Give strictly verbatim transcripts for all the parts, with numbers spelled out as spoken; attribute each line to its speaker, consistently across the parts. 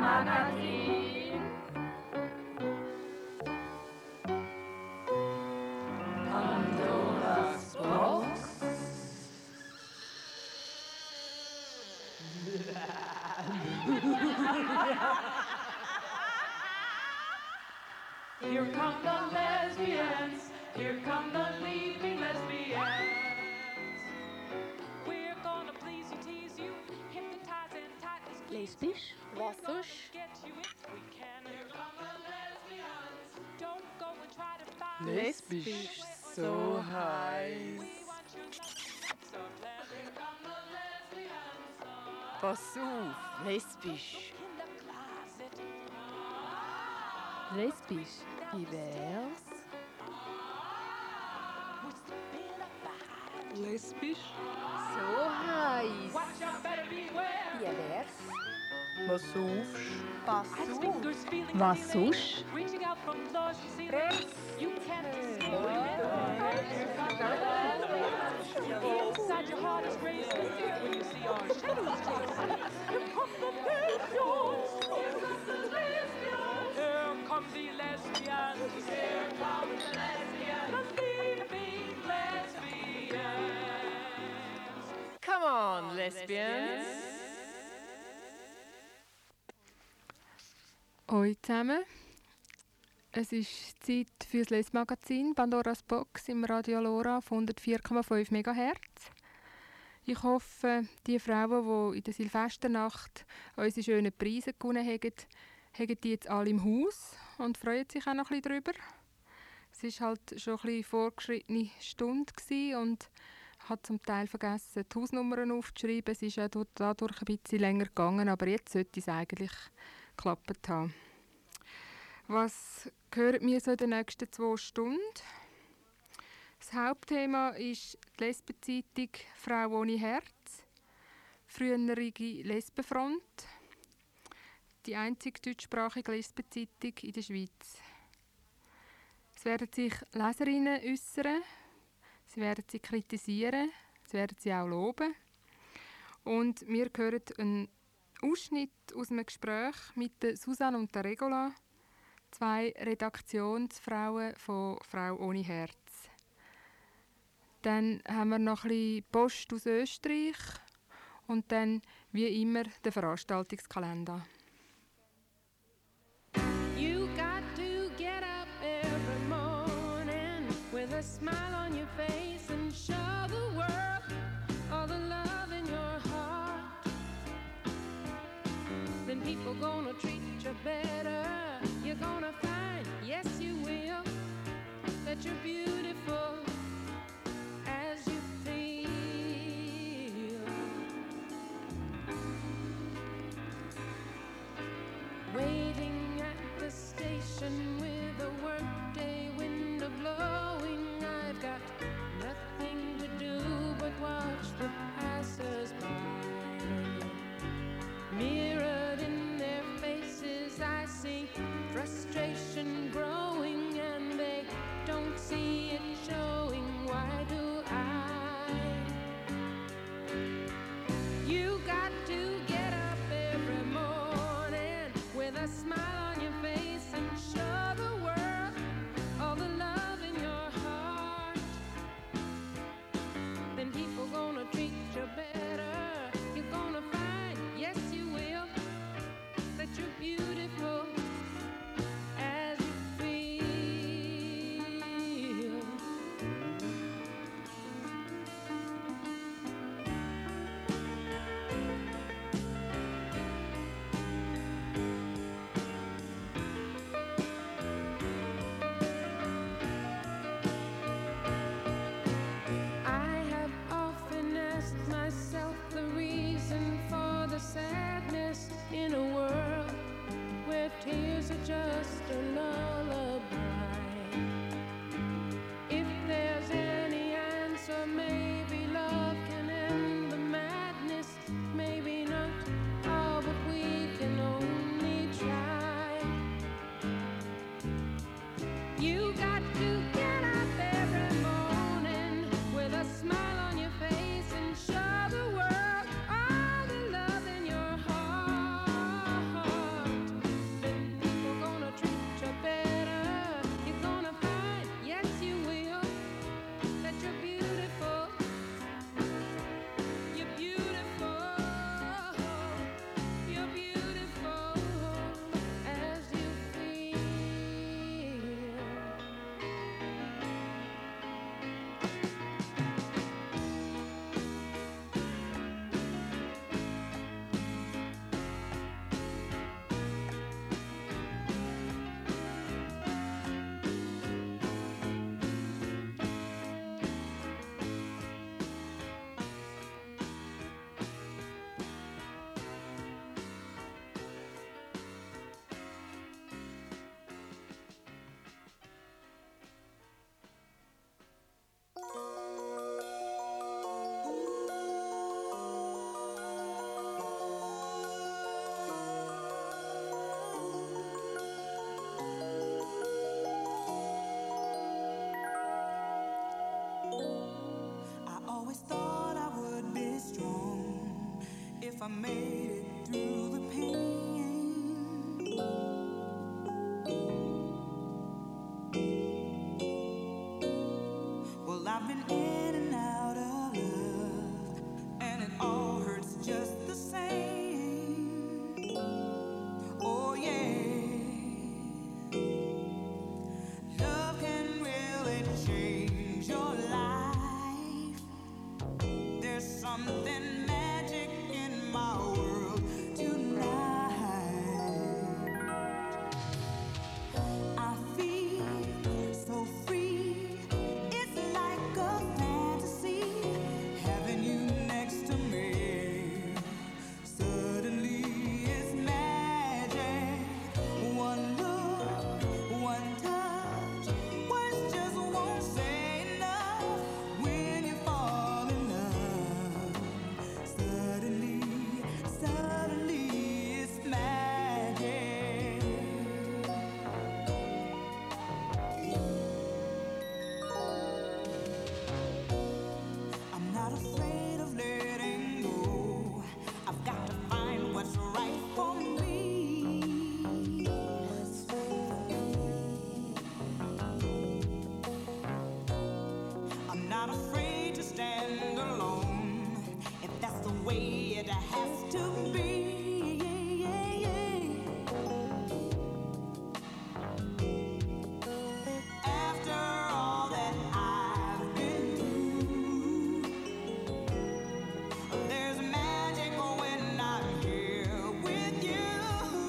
Speaker 1: Magazin. Pandoras Box. Here come the lesbians. Here come the leaping lesbians. We're gonna please you, tease you, hypnotize and entice you.
Speaker 2: Lesbisch? Was sonst?
Speaker 3: Lesbisch, so heiß. Pass auf, lesbisch.
Speaker 2: Lesbisch? Divers?
Speaker 3: Lesbisch?
Speaker 2: So heiß. Divers?
Speaker 3: Was saufst?
Speaker 2: Was sonst? Was sonst?
Speaker 1: Inside your heart is racing when you see our shadows chasing. Here come the lesbians. Here come the lesbians. The leaping lesbians.
Speaker 3: Come on, lesbians.
Speaker 4: Hallo zusammen. Es ist Zeit für das Lesmagazin Pandoras Box im Radio Lora auf hundertvier Komma fünf Megahertz. Ich hoffe, die Frauen, die in der Silvesternacht unsere schönen Preise gewonnen haben, haben die jetzt alle im Haus und freuen sich auch noch ein bisschen darüber. Es war halt schon ein bisschen vorgeschrittene Stunde und ich habe zum Teil vergessen, die Hausnummern aufzuschreiben. Es ist auch dadurch ein bisschen länger gegangen, aber jetzt sollte es eigentlich geklappt haben. Was hören wir so in den nächsten zwei Stunden? Das Hauptthema ist die Lesbenzeitung «Frau ohne Herz», frühere Lesbenfront, die einzige deutschsprachige Lesbenzeitung in der Schweiz. Es werden sich Leserinnen äußern, sie werden sie kritisieren, sie werden sie auch loben. Und wir hören einen Ausschnitt aus einem Gespräch mit der Susanne und der Regula, zwei Redaktionsfrauen von «Frau ohne Herz». Dann haben wir noch ein bisschen Post aus Österreich und dann, wie immer, den Veranstaltungskalender.
Speaker 5: You got to get up every morning with a smile on your face and show the world all the love in your heart. Then people gonna treat you better. You're gonna find, yes you will, that you're beautiful as you feel. Waiting at the station with a workday window blowing, I've got nothing to do but watch the passers-by. Mirrored in their faces I see frustration growing, and they don't see
Speaker 6: made it through the pain. Well, I've been in and out of love, and it all hurts just the same. Oh yeah, love can really change your life. There's something magic in my world tonight. I feel so free. It's like a fantasy having you next to me. Suddenly it's magic. One look, one touch, words just won't say enough when you fall in love. Suddenly, suddenly it's magic. I'm not afraid of letting go. I've got to find what's right for me. I'm not afraid to stand alone if that's the way it has to be. After all that I've been through, there's magic when I'm here with you.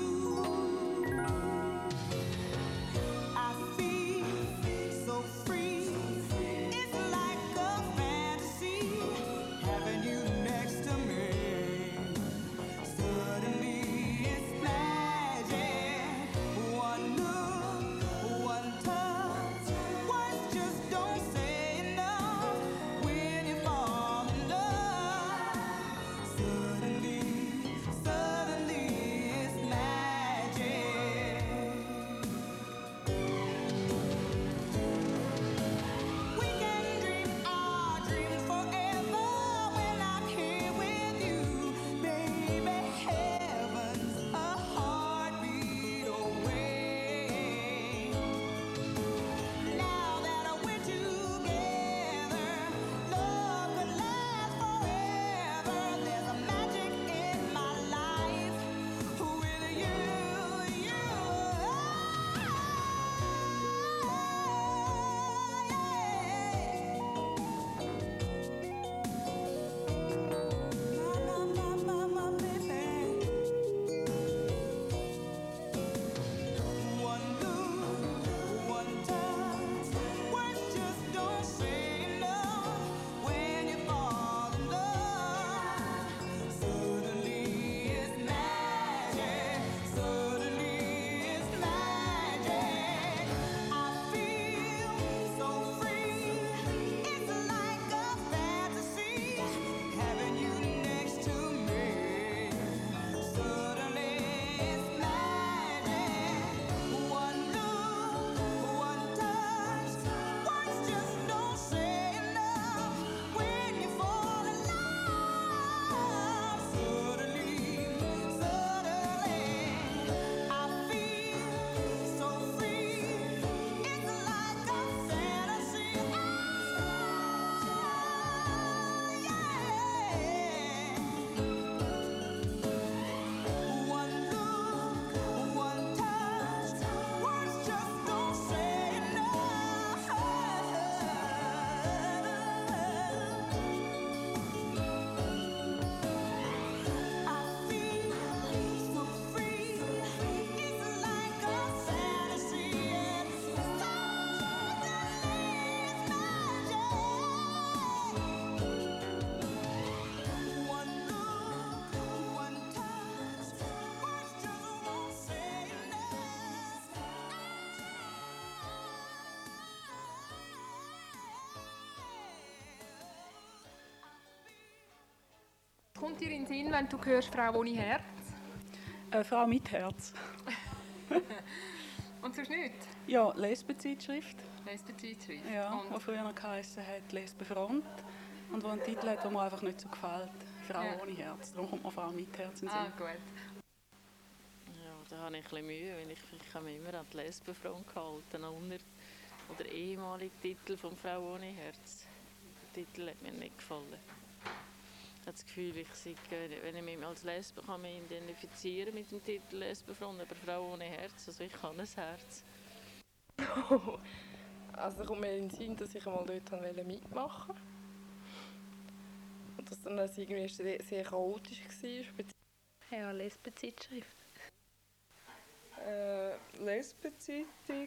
Speaker 6: I feel so free. It's like a fantasy having you next to me. Suddenly it's magic. One look, one touch, words just don't say enough when you fall in love. Suddenly, suddenly it's magic. We can dream our dreams forever when I'm here with you, baby. Heaven's a heartbeat away. Now that we're together, love could last forever. There's a magic in my life with you, you. My, my, my, my, baby. One look, one touch, words just don't say enough when you fall in love. Suddenly it's magic. Suddenly it's magic. I feel so free. It's like a fantasy having you next to me. Suddenly it's magic. One look, one touch, words just don't say enough when you fall in love. Suddenly, suddenly, I feel so free. It's like a fantasy. Oh, yeah. One look, one touch, words just don't say enough. I feel so free. It's like a fantasy. It's suddenly it's magic. One look, one touch, words just won't say
Speaker 4: Kommt dir in den Sinn, wenn du hörst «Frau ohne Herz»?
Speaker 7: Eine Frau mit Herz.
Speaker 4: Und sonst nicht?
Speaker 7: Ja, Lesbenzeitschrift.
Speaker 4: Lesbenzeitschrift.
Speaker 7: Ja,
Speaker 4: Und
Speaker 7: die früher noch geheissen hat «Lesbenfront» und wo einen Titel hat, der mir einfach nicht so gefällt. Frau
Speaker 4: Ja.
Speaker 7: ohne Herz. Darum kommt mir Frau mit Herz in den
Speaker 4: Ah,
Speaker 7: Sinn.
Speaker 4: gut.
Speaker 8: Ja, da habe ich ein bisschen Mühe, weil ich, ich habe mich immer an die Lesbenfront gehalten. Unter, oder ehemalige Titel von Frau ohne Herz. Der Titel hat mir nicht gefallen. Ich habe das Gefühl, ich sei, wenn ich mich als Lesbe kann mich identifizieren mit dem Titel Lesbenfront, aber Frau ohne Herz, also ich habe ein Herz.
Speaker 9: Also kommt mir in den Sinn, dass ich einmal dort wollte mitmachen wollte. Und dass dann das irgendwie sehr, sehr chaotisch war.
Speaker 2: Ja, Lesbenzeitschrift.
Speaker 9: Äh, Lesbenzeitung.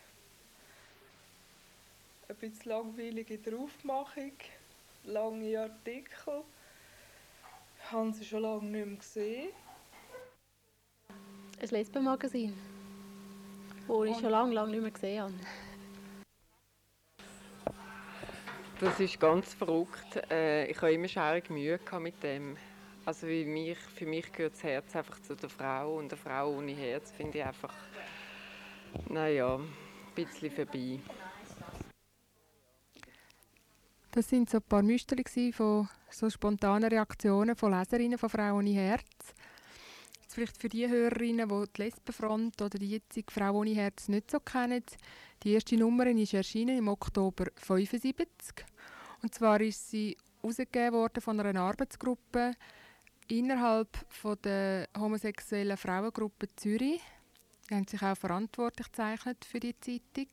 Speaker 9: Ein bisschen langweilige Draufmachung. Lange Artikel. Ich habe sie schon lange nicht mehr gesehen.
Speaker 2: Ein Lesbenmagazin, das ich schon lange, lange nicht mehr gesehen habe.
Speaker 3: Das ist ganz verrückt. Äh, ich habe immer schaurig Mühe gehabt mit dem. Also wie mich, für mich gehört das Herz einfach zu der Frau und eine Frau ohne Herz finde ich einfach, naja, ein bisschen vorbei.
Speaker 4: Das sind so ein paar Müsterchen gsi von so spontanen Reaktionen von Leserinnen von Frau ohne Herz. Jetzt vielleicht für die Hörerinnen, die die Lesbenfront oder die jetzige Frau ohne Herz nicht so kennen. Die erste Nummer ist erschienen im Oktober fünfundsiebzig. Und zwar ist sie herausgegeben worden von einer Arbeitsgruppe innerhalb von der homosexuellen Frauengruppe Zürich. Die haben sich auch verantwortlich gezeichnet für die Zeitung.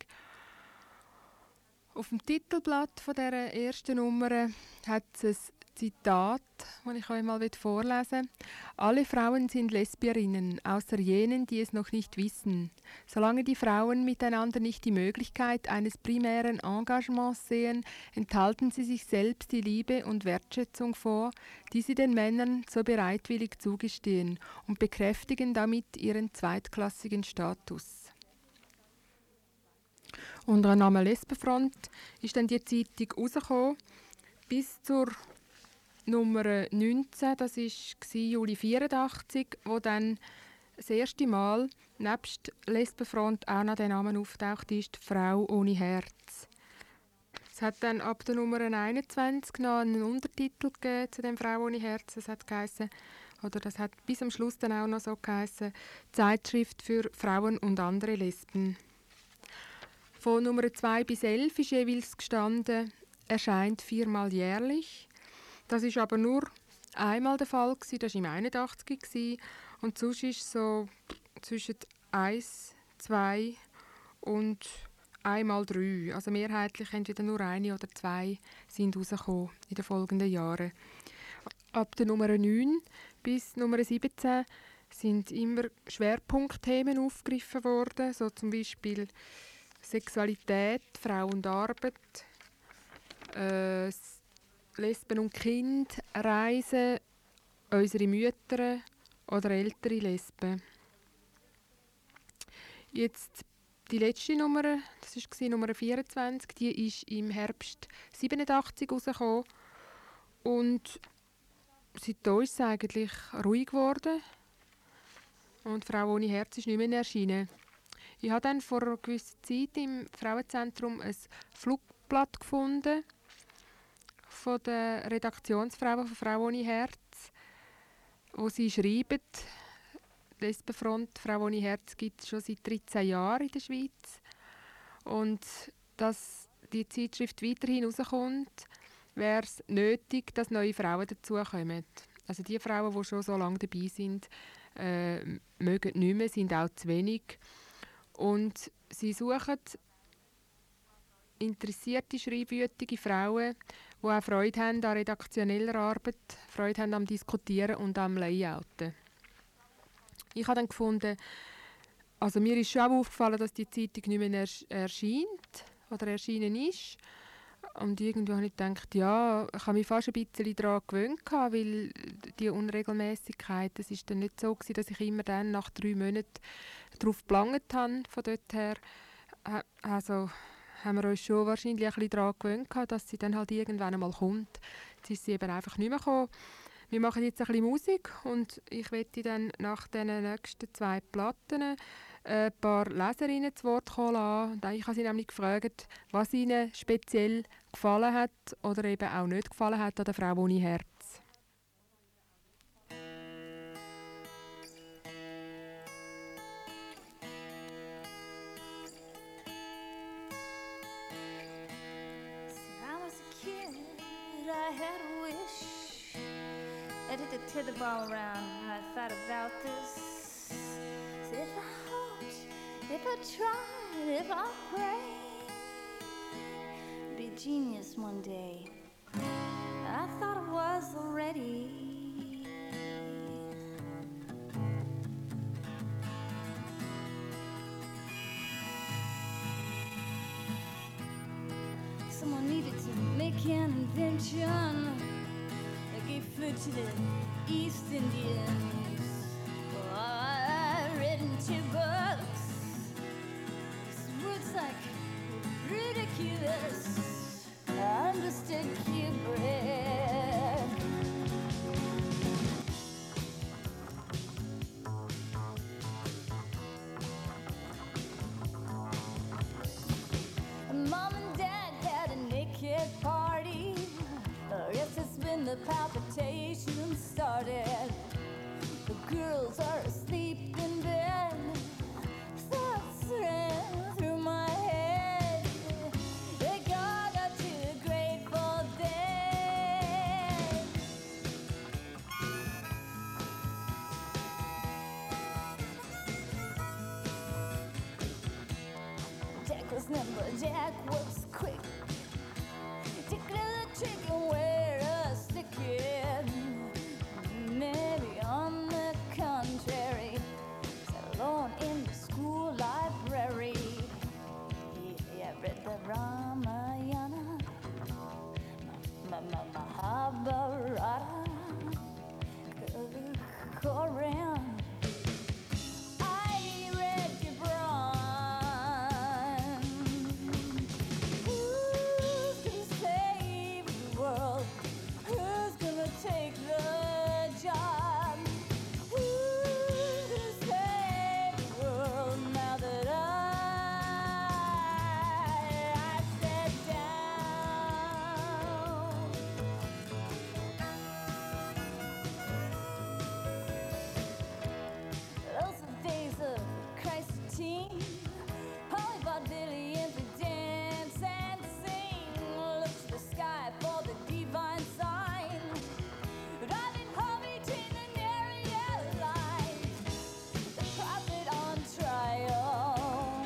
Speaker 4: Auf dem Titelblatt von dieser ersten Nummer hat es ein Zitat, das ich euch mal vorlesen will. Alle Frauen sind Lesbierinnen, außer jenen, die es noch nicht wissen. Solange die Frauen miteinander nicht die Möglichkeit eines primären Engagements sehen, enthalten sie sich selbst die Liebe und Wertschätzung vor, die sie den Männern so bereitwillig zugestehen, und bekräftigen damit ihren zweitklassigen Status. Unter dem Namen Lesbenfront ist dann die Zeitung rausgekommen, bis zur Nummer neunzehn, das war Juli vierundachtzig, wo dann das erste Mal nebst Lesbenfront auch noch der Name auftaucht ist, Frau ohne Herz. Es hat dann ab der Nummer einundzwanzig noch einen Untertitel gegeben zu dem Frau ohne Herz. Das hat geheissen, oder das hat bis am Schluss dann auch noch so geheissen, Zeitschrift für Frauen und andere Lesben. Von Nummer zwei bis elf ist jeweils gestanden, erscheint viermal jährlich. Das ist aber nur einmal der Fall gewesen, das war im einundachtzig gewesen, und sonst ist so zwischen eins, zwei und einmal drei. Also mehrheitlich entweder nur eine oder zwei sind rausgekommen in den folgenden Jahren. Ab der Nummer neun bis Nummer siebzehn sind immer Schwerpunktthemen aufgegriffen worden, so zum Beispiel Sexualität, Frau und Arbeit, äh, Lesben und Kind, Reisen, unsere Mütter oder ältere Lesben. Jetzt die letzte Nummer, das war Nummer vierundzwanzig, die ist im Herbst siebenundachtzig rausgekommen. Und seitdem ist es eigentlich ruhig geworden. Und Frau ohne Herz ist nicht mehr erschienen. Ich habe dann vor einer gewissen Zeit im Frauenzentrum ein Flugblatt gefunden von der Redaktionsfrauen von Frau ohne Herz, wo sie schreiben, die Lesbenfront Frau ohne Herz gibt es schon seit dreizehn Jahren in der Schweiz. Und dass die Zeitschrift weiterhin rauskommt, wäre es nötig, dass neue Frauen dazukommen. Also die Frauen, die schon so lange dabei sind, äh, mögen nicht mehr, sind auch zu wenig. Und sie suchen interessierte, schreibwütige Frauen, die auch Freude haben an redaktioneller Arbeit, Freude haben am Diskutieren und am Layouten. Ich habe dann gefunden, also mir ist schon auch aufgefallen, dass die Zeitung nicht mehr ers- erscheint oder erschienen ist. Und irgendwie habe ich gedacht, ja, ich habe mich fast ein bisschen daran gewöhnt, weil die Unregelmäßigkeit, es war dann nicht so gewesen, dass ich immer dann nach drei Monaten darauf gelangt habe. Von dort her also, haben wir uns schon wahrscheinlich ein bisschen daran gewöhnt, dass sie dann halt irgendwann einmal kommt. Jetzt ist sie eben einfach nicht mehr gekommen. Wir machen jetzt ein bisschen Musik und ich werde dann nach den nächsten zwei Platten ein paar Leserinnen zu Wort kommen lassen. Und ich habe sie nämlich gefragt, was ihnen speziell gefallen hat oder eben auch nicht gefallen hat an der Frau ohne Herz.
Speaker 10: had a wish. I did the tether ball around. I thought about this. Said if I hoped, if I tried, if I prayed, be a genius one day. I thought I was already. Someone needed to make an invention that gave food to the East Indians. Well, I read in two books words like ridiculous. I understood Kubrick. Mom and Dad had a naked party. I guess it's when the palpitations started. The girls are asleep in bed. Thoughts ran through my head. They got up to the Grateful Dead. Jack was nimble, Jack was quick. Tickle the trick and wear a stick in. Maybe on the contrary, sat alone in the school library. Yeah, I read the Ramayana, Ma- Ma- Mahabharata, Koran. I read Gibran. Who's gonna save the world? Who's gonna take the job? Who's gonna save the world now that I, I sat down? Those are the days of Christ the teen. Holly Vaudevillian to dance and sing. Look to the sky for the divine sign. Driving home between the narrow lines. The prophet on trial.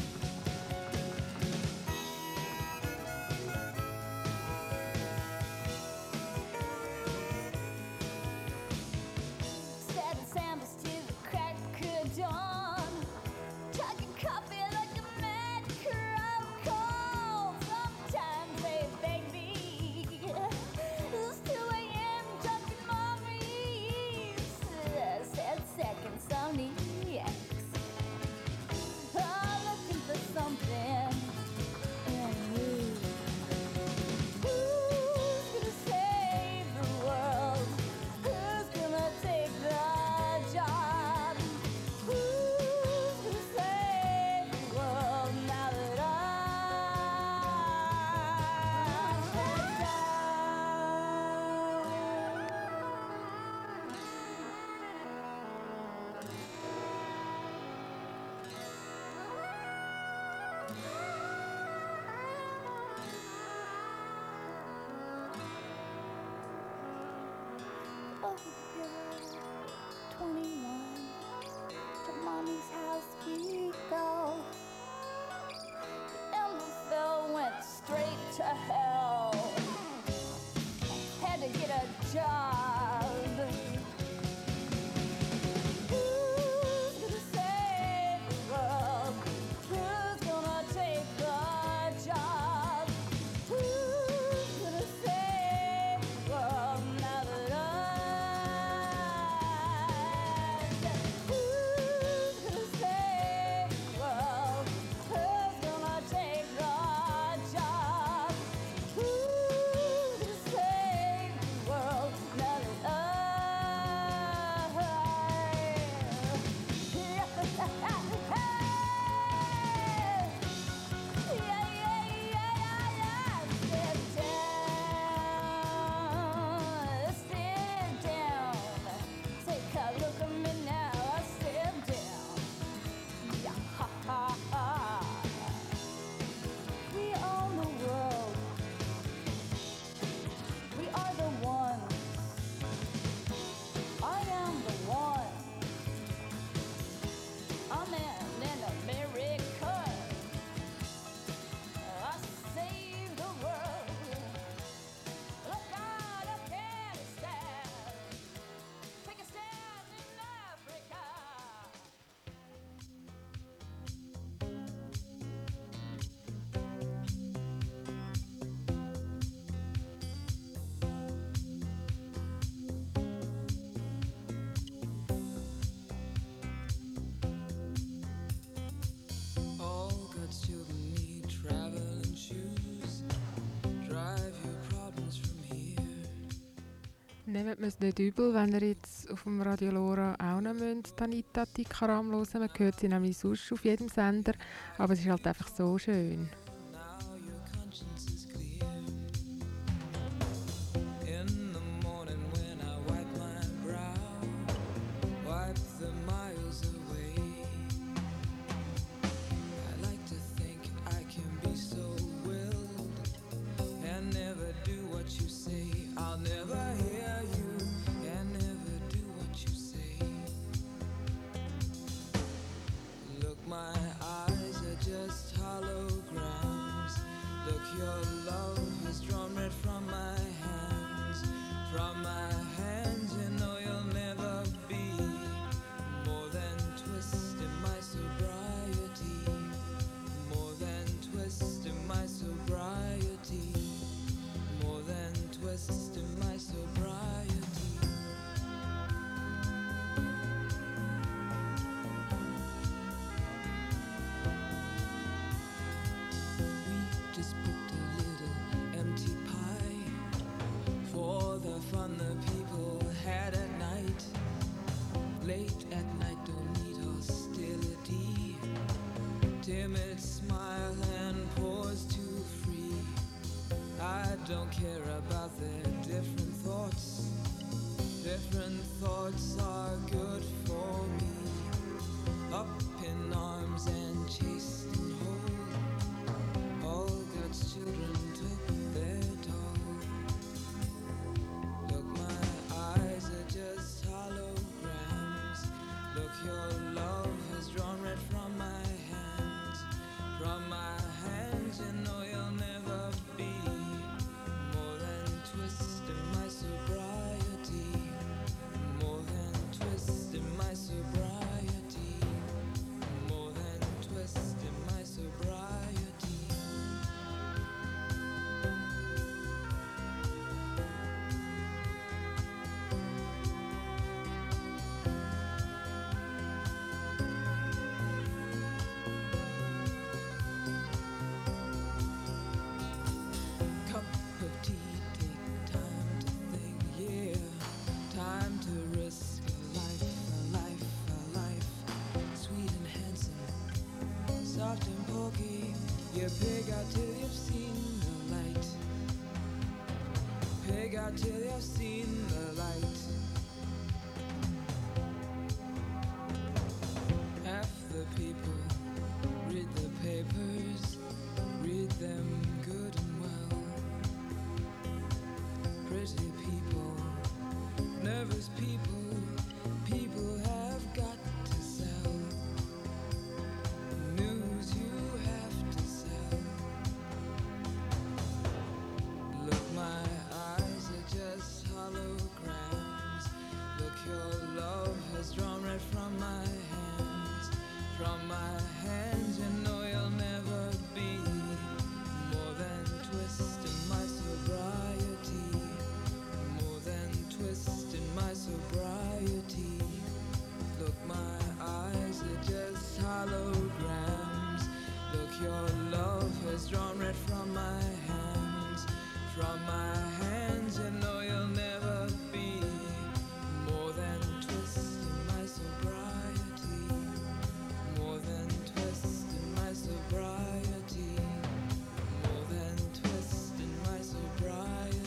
Speaker 10: Stabbing sandals to the crack of dawn. Chugging coffee like a mad crowd call. Sometimes they beg me. It's two a.m. drunk in Maurice. Sad seconds on the X. I'm looking for something in you. Who's gonna save the world? Who's gonna take the job? Who's gonna save the world now that I'm sat Oh, girl, twenty-one, to mommy's house we go. The Emberville went straight to hell. Had to get a job. Who's gonna save the world? Who's gonna take the job? Who's gonna save the world now that I
Speaker 4: nehmt mir es nicht übel, wenn ihr jetzt auf dem Radio Lora auch noch müsst, Anita Tikaram hören. Man hört sie nämlich sonst auf jedem Sender, aber es ist halt einfach so schön.
Speaker 11: Timid smile and pause to free. I don't care about their different thoughts. Different thoughts are good for me. Up in arms and chased and whole. All God's children took their toll. Look, my eyes are just holograms. Look, your love has drawn red from my hands. From my hands, you know you'll never be more than twisting my sobriety. More than twisting my sobriety. More than twisting my sobriety. Cup of tea, take time to think, yeah. Time to risk a life, a life, a life. Sweet and handsome, soft and pokey. You pig out till you've seen the light. Pig out till you've seen the light. Half the people read the papers, read them good and well. Pretty people, nervous people, people have got to sell. News you have to sell. Look, my eyes are just holograms. Look, your love has drawn red from my hands. From my hands, you know you'll never be more than twisting my sobriety. More than twisting my sobriety. Look, my eyes are just holograms. Look, your love has drawn red from my hands. From my hands, you know you'll never be more than twisting my sobriety. More than twisting my sobriety. More than twisting my sobriety.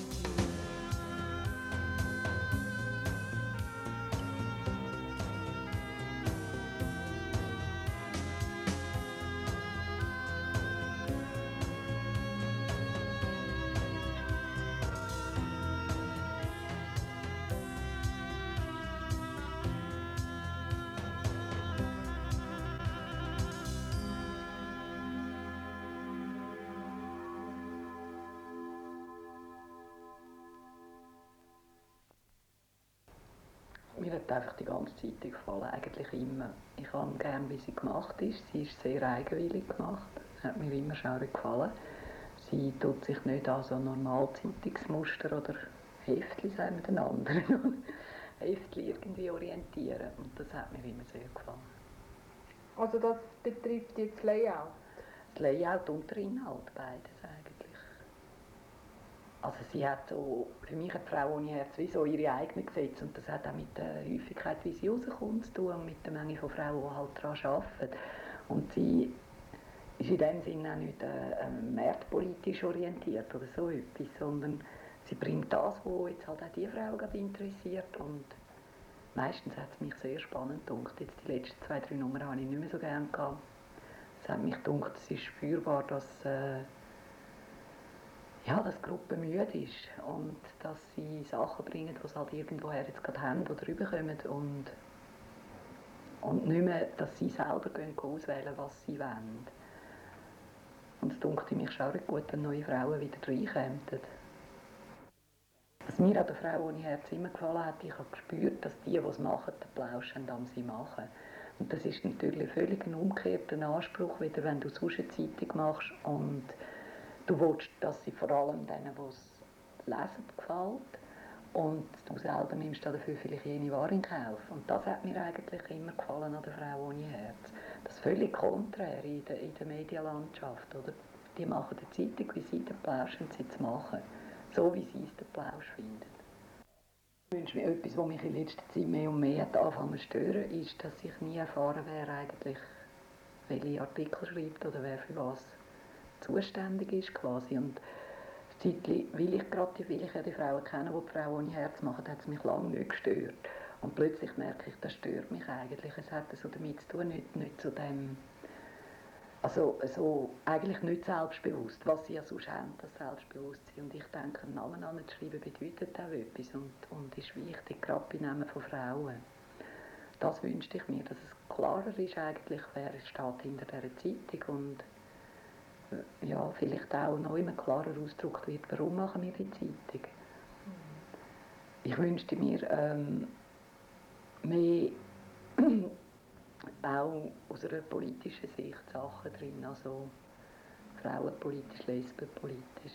Speaker 12: Mir hat einfach die ganze Zeit gefallen, eigentlich immer. Ich habe gerne, wie sie gemacht ist. Sie ist sehr eigenwillig gemacht, hat mir immer schaurig gefallen. Sie tut sich nicht an so normal Zeitungsmuster oder Heftli, sagen wir den anderen, Heftli irgendwie orientieren. Und das hat mir immer sehr gefallen.
Speaker 2: Also das betrifft jetzt das Layout?
Speaker 12: Das Layout und der Inhalt, beides eigentlich. Also sie hat so, für mich hat Frau ohne Herz wie so ihre eigenen Gesetze und das hat auch mit der Häufigkeit, wie sie rauskommt, zu tun und mit der Menge von Frauen, die halt daran arbeiten. Und sie ist in dem Sinne auch nicht äh, ähm, marktpolitisch orientiert oder so etwas, sondern sie bringt das, was jetzt halt auch die Frau gerade interessiert und meistens hat es mich sehr spannend gedacht. Jetzt die letzten zwei, drei Nummern habe ich nicht mehr so gerne gehabt. Es hat mich gedacht, es ist spürbar, dass, äh, ja, dass die Gruppe müde ist und dass sie Sachen bringen, die sie halt irgendwoher jetzt gerade haben oder rüberkommen und, und nicht mehr, dass sie selber gehen, auswählen, was sie wollen. Und es dunkte mich schon auch gut, wenn neue Frauen wieder reinkommen. Was mir an der Frau ohne Herz immer gefallen hat, ich habe gespürt, dass die, die es machen, den Plausch haben, am sie machen. Und das ist natürlich völlig ein umgekehrter Anspruch, wieder wenn du sonst eine Zeitung machst und du willst, dass sie vor allem denen, die es lesen, gefällt und du selber nimmst dafür vielleicht jene Ware in Kauf. Und das hat mir eigentlich immer gefallen an der Frau ohne Herz. Das völlig konträr in der, in der Medienlandschaft. Oder? Die machen die Zeitung, wie sie den Plausch sie zu machen. So wie sie es den Plausch finden. Ich wünsche mir etwas, was mich in letzter Zeit mehr und mehr hat angefangen zu stören, ist, dass ich nie erfahren, wer eigentlich welche Artikel schreibt oder wer für was zuständig ist quasi. Und Zeitli, weil ich gerade weil ich ja die Frauen kenne, die die Frau ohne Herz machen, hat es mich lange nicht gestört. Und plötzlich merke ich, das stört mich eigentlich. Es hat so damit zu tun, nicht, nicht zu dem, also so eigentlich nicht selbstbewusst, was sie ja sonst haben, das Selbstbewusstsein. Und ich denke, einen Namen anzuschreiben bedeutet auch etwas und, und ist wichtig, gerade bei Namen von Frauen. Das wünschte ich mir, dass es klarer ist eigentlich, wer steht hinter dieser Zeitung und ja, vielleicht auch noch immer klarer ausgedrückt wird, warum machen wir die Zeitung. Ich wünschte mir ähm, mehr auch aus einer politischen Sicht Sachen drin, also frauenpolitisch, lesbenpolitisch.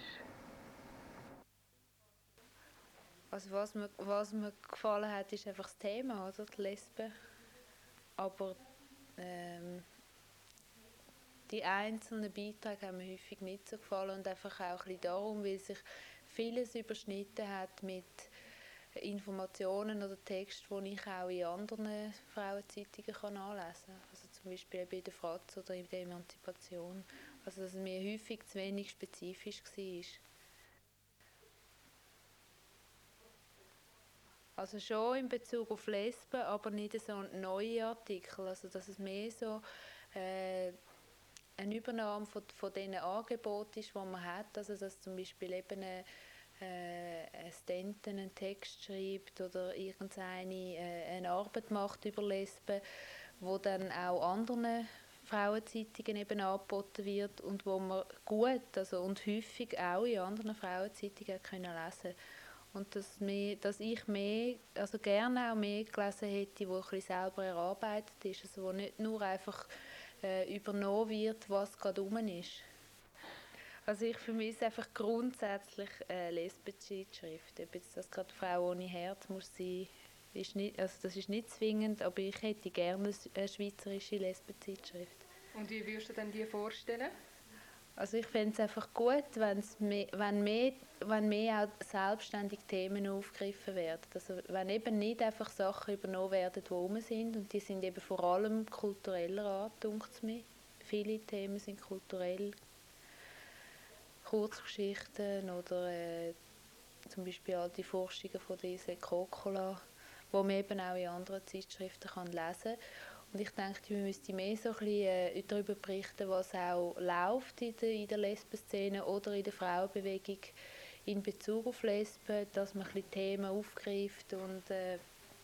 Speaker 13: Also was mir, was mir gefallen hat, ist einfach das Thema, oder? Die Lesben. Aber ähm, die einzelnen Beiträge haben mir häufig nicht so gefallen und einfach auch ein bisschen darum, weil sich vieles überschnitten hat mit Informationen oder Texten, die ich auch in anderen Frauenzeitungen kann nachlesen kann. Also zum Beispiel bei der Fratz oder in der Emanzipation. Also dass es mir häufig zu wenig spezifisch war. Also schon in Bezug auf Lesben, aber nicht so neue Artikel. Also dass es mehr so äh, eine Übernahme von, von diesen Angeboten ist, die man hat. Also dass zum Beispiel eben eine Äh, ein Stanton einen Text schreibt oder irgendeine äh, eine Arbeit macht über Lesben, wo dann auch anderen Frauenzeitungen eben angeboten wird und wo man gut also, und häufig auch in anderen Frauenzeitungen können lesen. Und dass, mehr, dass ich mehr, also gerne auch mehr gelesen hätte, wo ein bisschen selber erarbeitet ist, also wo nicht nur einfach äh, übernommen wird, was gerade rum ist. Also ich vermisse einfach grundsätzlich eine Lesbenzeitschrift. Ob jetzt das gerade Frau ohne Herz muss sein, ist nicht, also das ist nicht zwingend, aber ich hätte gerne eine schweizerische Lesbenzeitschrift.
Speaker 4: Und wie würdest du denn die vorstellen?
Speaker 13: Also ich fände es einfach gut, wenn's mehr, wenn, mehr, wenn mehr auch selbstständig Themen aufgegriffen werden. Also wenn eben nicht einfach Sachen übernommen werden, die rum sind, und die sind eben vor allem kultureller Art, denke ich mir. Viele Themen sind kulturell. Kurzgeschichten oder äh, zum Beispiel all die Forschungen von dieser Kokkola, die man eben auch in anderen Zeitschriften kann lesen kann. Und ich denke, wir müssten mehr so ein bisschen äh, darüber berichten, was auch läuft in der, in der Lesbenszene oder in der Frauenbewegung in Bezug auf Lesben, dass man ein bisschen Themen aufgreift und äh,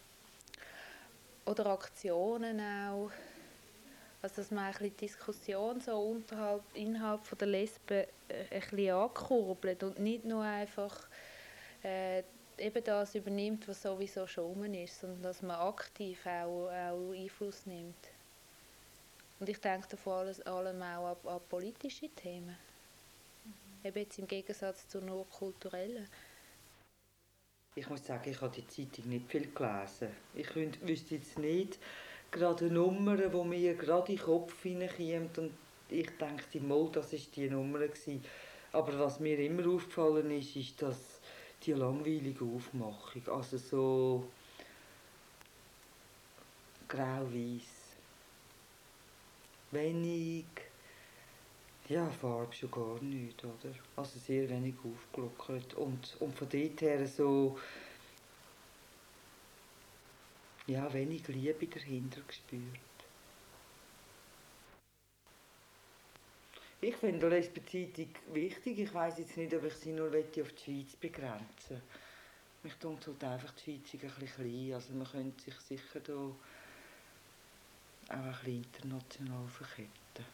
Speaker 13: oder Aktionen auch. Also dass man ein bisschen die Diskussion so unterhalb, innerhalb von der Lesben äh, ein bisschen ankurbelt und nicht nur einfach äh, eben das übernimmt, was sowieso schon rum ist, sondern dass man aktiv auch, auch Einfluss nimmt. Und ich denke da vor allem auch an, an politische Themen. Mhm. Eben jetzt im Gegensatz zu nur kulturellen.
Speaker 14: Ich muss sagen, ich habe die Zeitung nicht viel gelesen. Ich wüsste jetzt nicht, gerade eine Nummer, die mir gerade in den Kopf hineinkommt und ich denke, mal, das war die Nummer. Aber was mir immer aufgefallen ist, ist, dass die langweilige Aufmachung, also so grau-weiß, wenig, ja, Farbe schon gar nicht, oder? Also sehr wenig aufgelockert und, und von dort her so, ja, wenig Liebe dahinter gespürt. Ich finde die Lesbenzeitung wichtig. Ich weiss jetzt nicht, ob ich sie nur auf die Schweiz begrenzen möchte. Mich tut halt einfach die Schweiz ein bisschen klein. Also man könnte sich sicher da auch ein bisschen international verketten.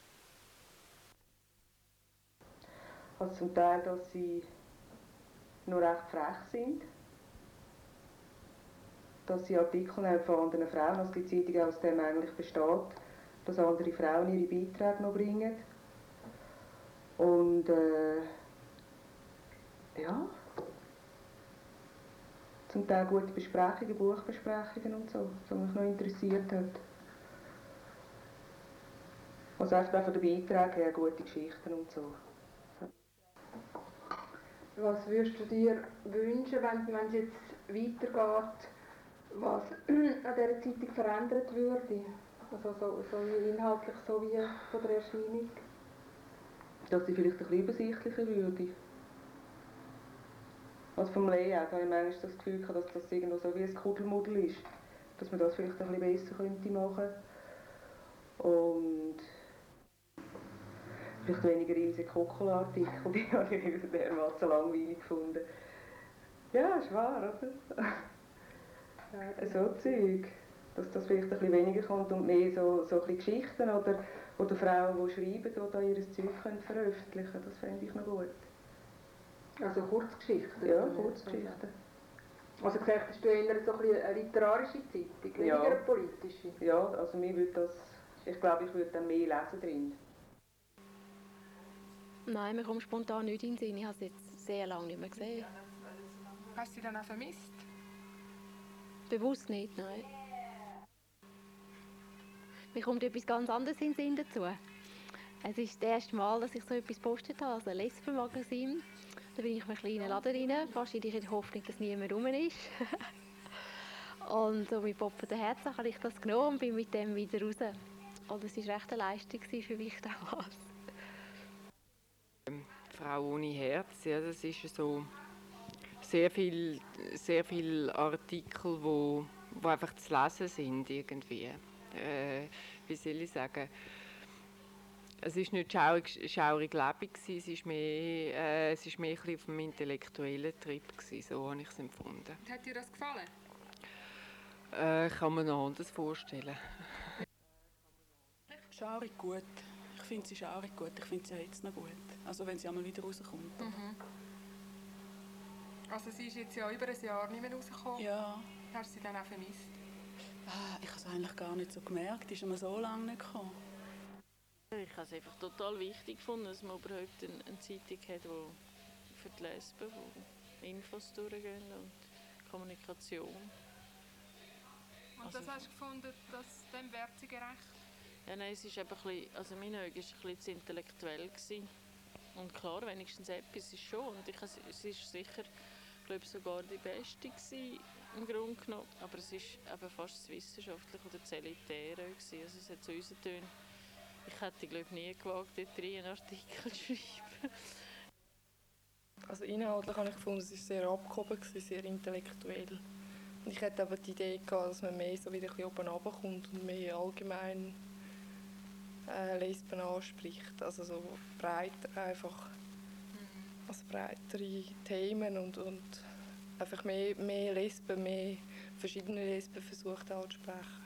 Speaker 15: Also zum Teil, dass sie nur recht frech sind. Dass sie Artikel haben von anderen Frauen, also die Zeitung aus dem eigentlich besteht, dass andere Frauen ihre Beiträge noch bringen. Und äh, ja, zum Teil gute Besprechungen, Buchbesprechungen und so, was mich noch interessiert hat. Also einfach auch von den Beiträgen her, gute Geschichten und so.
Speaker 16: Was würdest du dir wünschen, wenn, wenn es jetzt weitergeht, was an dieser Zeitung verändert würde? Also so, so wie inhaltlich, so wie von der Erscheinung?
Speaker 15: Dass sie vielleicht ein bisschen übersichtlicher würde. Also vom Layout habe ich manchmal das Gefühl, dass das irgendwo so wie ein Kuddelmuddel ist. Dass man das vielleicht ein bisschen besser könnte machen. Und vielleicht weniger Ilse Kokola-Artikel, die habe ich dermaßen langweilig gefunden. Ja, ist wahr, oder? Ja, so Zeug. Dass das vielleicht ein bisschen weniger kommt und mehr so, so ein bisschen Geschichten oder, oder Frauen, die schreiben, die da ihr Zeug können veröffentlichen können. Das fände ich noch gut.
Speaker 16: Also Kurzgeschichten?
Speaker 15: Ja, Kurzgeschichten.
Speaker 16: Also gesagt, hast du eher so ein bisschen eine literarische Zeitung, weniger
Speaker 15: Ja.
Speaker 16: eine politische?
Speaker 15: Ja, also mir würde das, ich glaube, ich würde dann mehr lesen drin.
Speaker 2: Nein, mir kommt spontan nicht in den Sinn. Ich habe es jetzt sehr lange nicht mehr gesehen.
Speaker 4: Hast du sie dann auch vermisst?
Speaker 2: Bewusst nicht, nein. Mir kommt etwas ganz anderes in den Sinn dazu. Es ist das erste Mal, dass ich so etwas gepostet habe, also ein Lesbenmagazin. Da bin ich in einen kleinen Laden rein, wahrscheinlich in der Hoffnung, dass niemand rum ist. Und so mit poppenden Herzen habe ich das genommen und bin mit dem wieder raus. Und es war echt eine Leistung für mich damals.
Speaker 3: Frau ohne Herz, ja, das ist so sehr viel, sehr viele Artikel, wo, wo einfach zu lesen sind irgendwie. Äh, wie soll ich sagen? Es war nicht schaurig, schaurig Leben, es war mehr, äh, es ist mehr ein bisschen auf einem intellektuellen Trip, so habe ich es empfunden.
Speaker 4: Und hat dir das gefallen?
Speaker 3: Äh, kann man noch anders vorstellen.
Speaker 7: Schaurig gut. Ich finde sie schaurig gut. Ich finde sie jetzt noch gut. Also wenn sie einmal wieder rauskommt.
Speaker 4: Mhm. Also sie ist jetzt ja über ein Jahr nicht mehr rausgekommen.
Speaker 7: Ja.
Speaker 4: Hast du sie dann auch vermisst?
Speaker 7: Ah, ich habe es eigentlich gar nicht so gemerkt. Die ist immer so lange nicht gekommen.
Speaker 8: Ich habe es einfach total wichtig gefunden, dass man überhaupt eine, eine Zeitung hat, die für die Lesben, wo Infos durchgehen und Kommunikation.
Speaker 4: Und
Speaker 8: Also,
Speaker 4: das hast du gefunden, dass dem wird sie gerecht?
Speaker 8: Ja, nein, es ist eben ein bisschen, also in meinen Augen war es ein bisschen zu intellektuell gewesen. Und klar, wenigstens etwas ist schon. Und ich, es war sicher, glaube ich, sogar die beste gewesen, im Grunde genommen. Aber es war eben fast zu wissenschaftlich oder zu elitär gewesen. Also es hat so rausgetönt. Ich hätte, glaube ich, nie gewagt, dort einen Artikel zu schreiben.
Speaker 9: Also inhaltlich habe ich gefunden, es war sehr abgehoben, sehr intellektuell. Und ich hätte aber die Idee gehabt, dass man mehr so wieder ein bisschen oben runterkommt und mehr allgemein äh, Lesben anspricht. Also so breiter einfach, also breitere Themen und, und einfach mehr, mehr Lesben, mehr verschiedene Lesben versucht anzusprechen.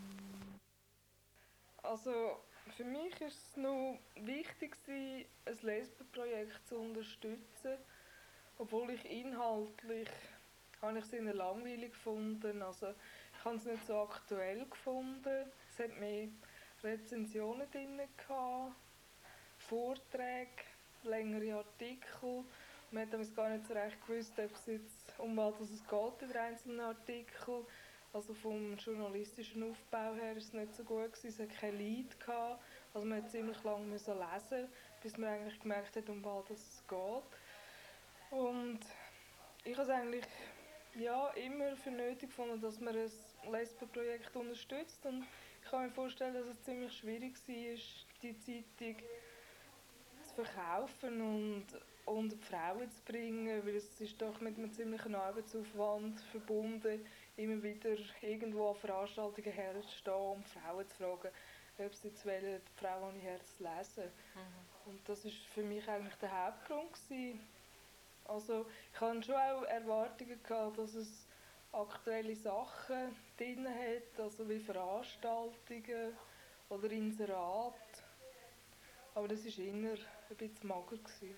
Speaker 9: Also für mich war es noch wichtig, ein Lesbenprojekt zu unterstützen, obwohl ich inhaltlich habe ich es eher langweilig gefunden. Also ich habe es nicht so aktuell gefunden. Es hat mehr Rezensionen drin gehabt, Vorträge, längere Artikel. Man hat damals gar nicht so recht gewusst, ob es jetzt, um was es geht in den einzelnen Artikeln. Also vom journalistischen Aufbau her war es nicht so gut gewesen. Es hatte kein Lied gehabt. Also man musste ziemlich lange lesen, bis man eigentlich gemerkt hat, um was es geht. Und ich habe es eigentlich ja, immer für nötig gefunden, dass man ein Lesbenprojekt unterstützt. Und ich kann mir vorstellen, dass es ziemlich schwierig war, die Zeitung zu verkaufen und unter die Frauen zu bringen, weil es ist doch mit einem ziemlichen Arbeitsaufwand verbunden, immer wieder irgendwo an Veranstaltungen herzustehen, um Frauen zu fragen, ob sie jetzt wollen, die Frau ohne Herz lesen. Mhm. Und das war für mich eigentlich der Hauptgrund gewesen. Also ich hatte schon auch Erwartungen gehabt, dass es aktuelle Sachen drin hat, also wie Veranstaltungen oder Inserat. Aber das war eher ein bisschen mager gewesen.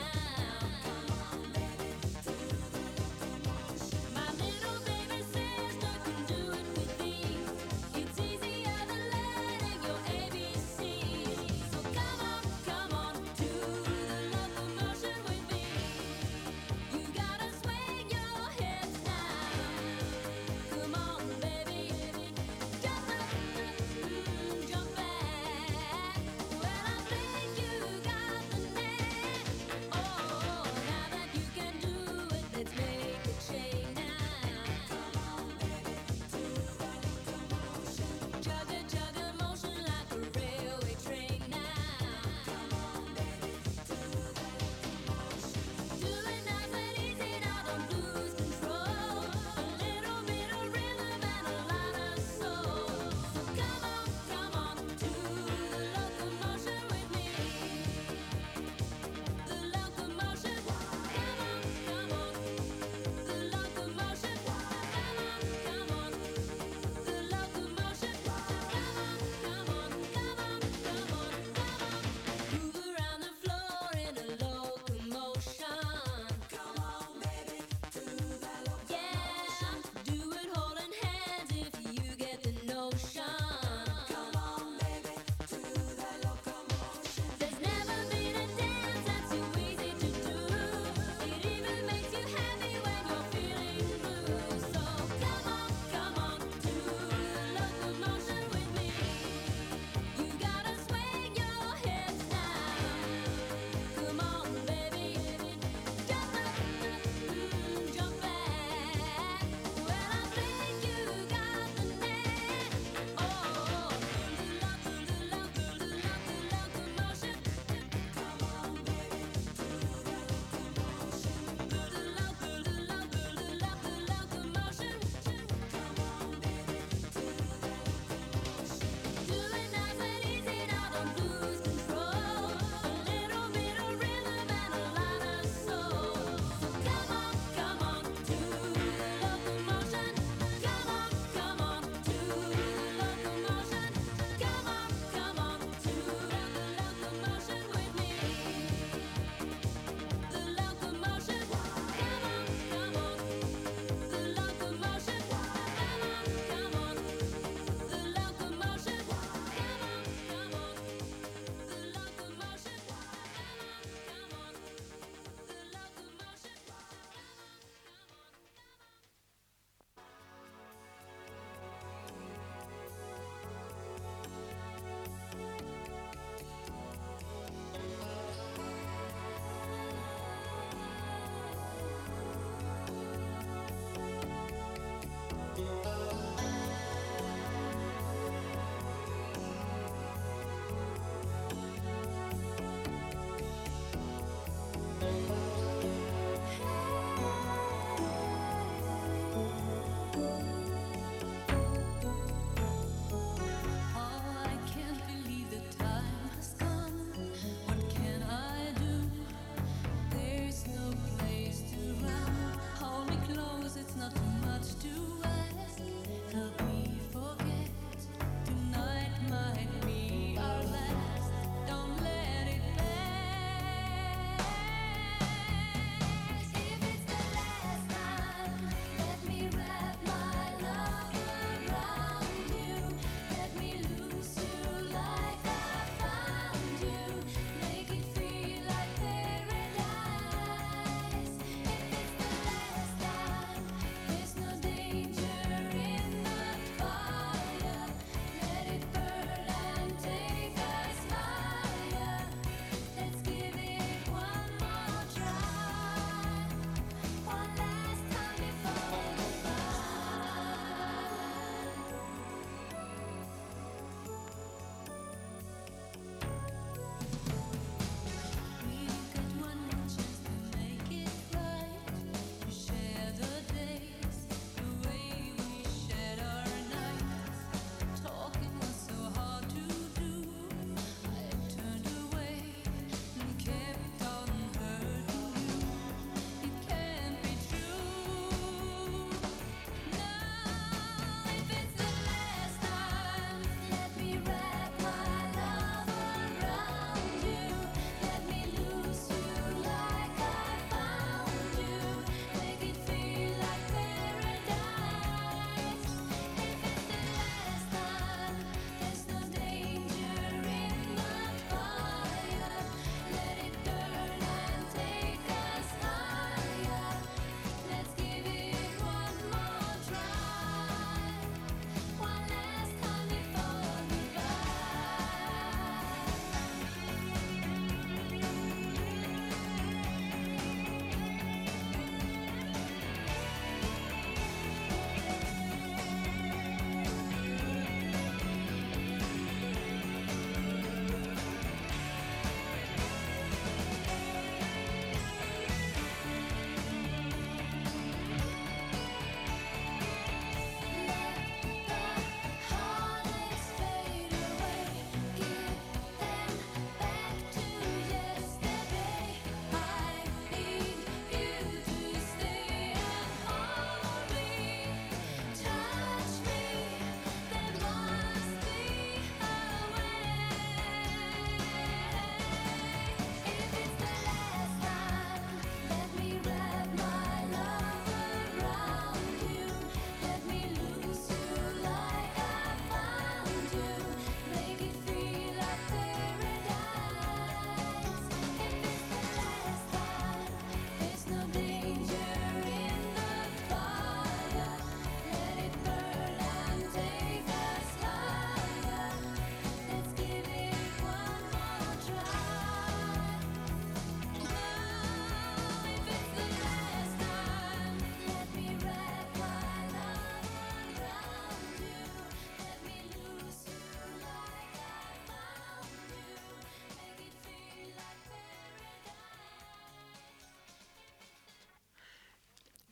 Speaker 10: My little baby says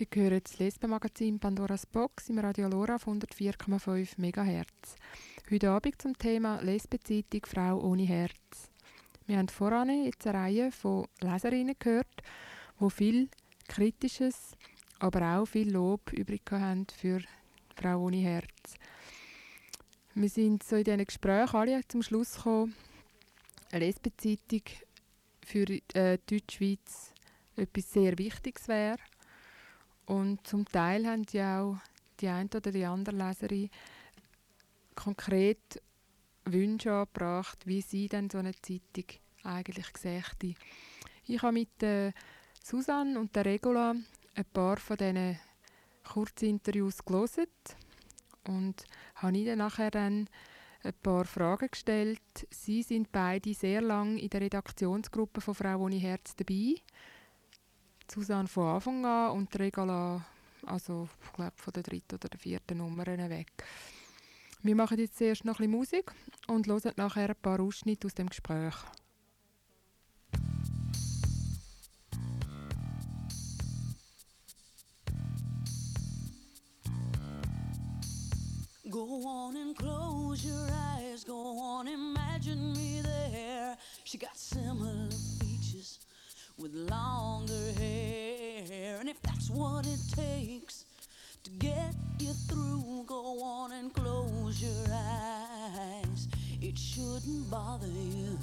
Speaker 4: Die hören das Lesbenmagazin Pandoras Box im Radio Lora auf hundertvier Komma fünf Megahertz. Heute Abend zum Thema Lesbenzeitung Frau ohne Herz. Wir haben voran jetzt eine Reihe von Leserinnen gehört, die viel Kritisches, aber auch viel Lob übrig haben für Frau ohne Herz. Wir sind so in diesen Gesprächen alle zum Schluss gekommen, eine Lesbenzeitung für äh, die Deutschschweiz etwas sehr Wichtiges wäre. Und zum Teil haben ja auch die eine oder die andere Leserin konkret Wünsche angebracht, wie sie dann so eine Zeitung eigentlich sähe. Ich habe mit äh, Susanne und der Regula ein paar von diesen Kurzinterviews gelesen und habe ihnen nachher dann ein paar Fragen gestellt. Sie sind beide sehr lange in der Redaktionsgruppe von Frau ohne Herz dabei. Susanne von Anfang an und Regula, also ich glaube von der dritten oder der vierten Nummer weg. Wir machen jetzt zuerst noch ein bisschen Musik und hören nachher ein paar Ausschnitte aus dem Gespräch.
Speaker 17: Go on and close your eyes, go on, imagine me there. She got similar features with longer hair. And if that's what it takes to get you through, go on and close your eyes. It shouldn't bother you.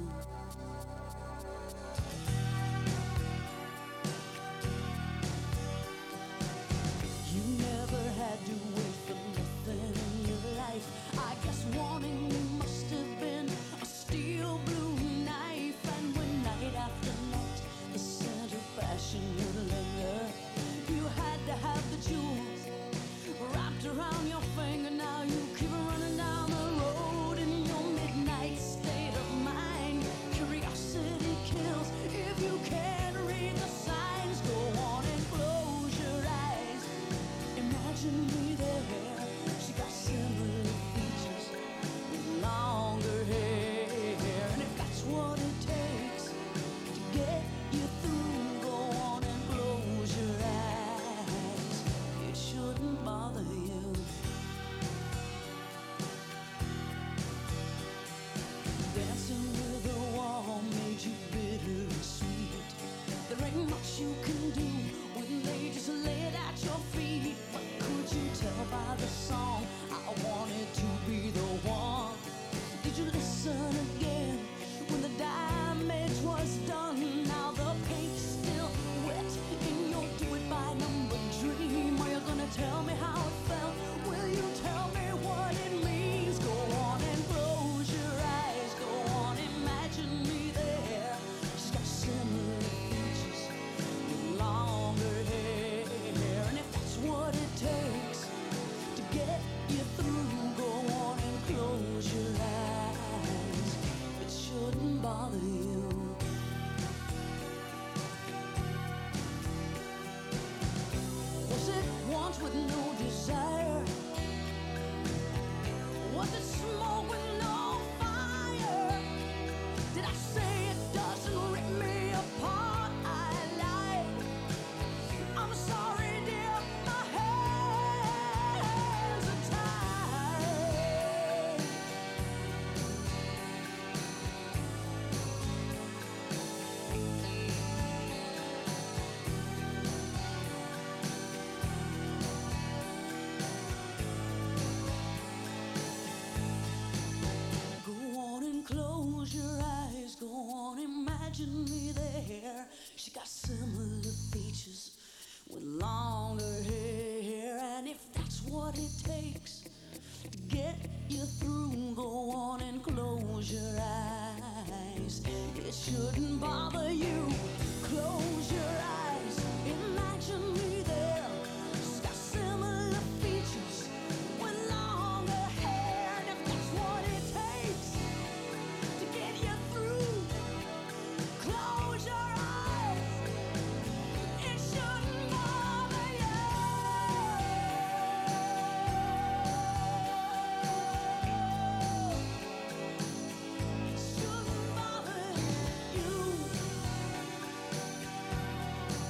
Speaker 17: You never had to wait for nothing in your life. I guess wanting you must have been a steel blue knife. And when night after night the scent of passion would linger, you had to have the jewels wrapped around your finger. Now you keep running down the road in your midnight state of mind. Curiosity kills if you can't read the signs. Go on and close your eyes, imagine me there. She got similar features with longer hair. And if that's what it takes to get you through, go on and close your eyes. It shouldn't bother you. Dancing with a wall made you bitter and sweet. There ain't much you can do when they just lay it at your feet. What could you tell by the song? I wanted to be the one. Did you listen again when the damage was done? Now the paint's still wet in your do it by number dream. Are you gonna tell me how it felt? Will you tell me what it means? Go on and close your eyes. Go on, imagine me there. She's got similar features with longer hair. And if that's what it takes to get you through, go on and close your eyes. It shouldn't bother you. Was it want with no desire? Was it smoke with no fire? Did I say it doesn't rip me apart? I lied. I'm sorry, dear, my hands are tied. Go on and close your eyes. Go on, imagine me there. She got similar features with longer hair. And if that's what it takes to get you through, go on and close your eyes. It shouldn't bother you. Close your eyes, imagine me there. She's got similar features with longer hair. And if that's what it takes to get you through, close your eyes. It shouldn't bother you. It shouldn't bother you.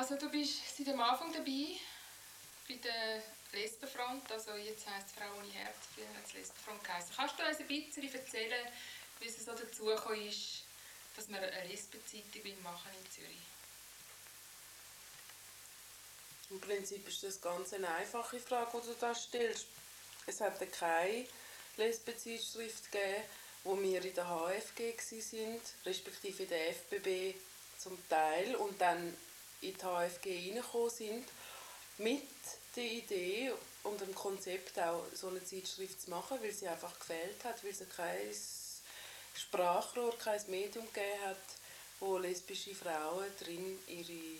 Speaker 4: Also du bist seit dem Anfang dabei bei der Lesbenfront, also jetzt heisst es «Frau ohne Herz», früher hat es Lesbenfront geheißen. Kannst du uns ein bisschen erzählen, wie es so dazu gekommen ist, dass wir eine Lesbenzeitung machen in Zürich?
Speaker 18: Im Prinzip ist das ganz eine einfache Frage, die du da stellst. Es hat keine Lesbenzeitschrift gegeben, wo wir in der H F G waren, respektive in der F B B zum Teil, und dann in die H F G reingekommen sind, mit der Idee und dem Konzept auch so eine Zeitschrift zu machen, weil sie einfach gefehlt hat, weil es kein Sprachrohr, kein Medium gegeben hat, wo lesbische Frauen drin ihre,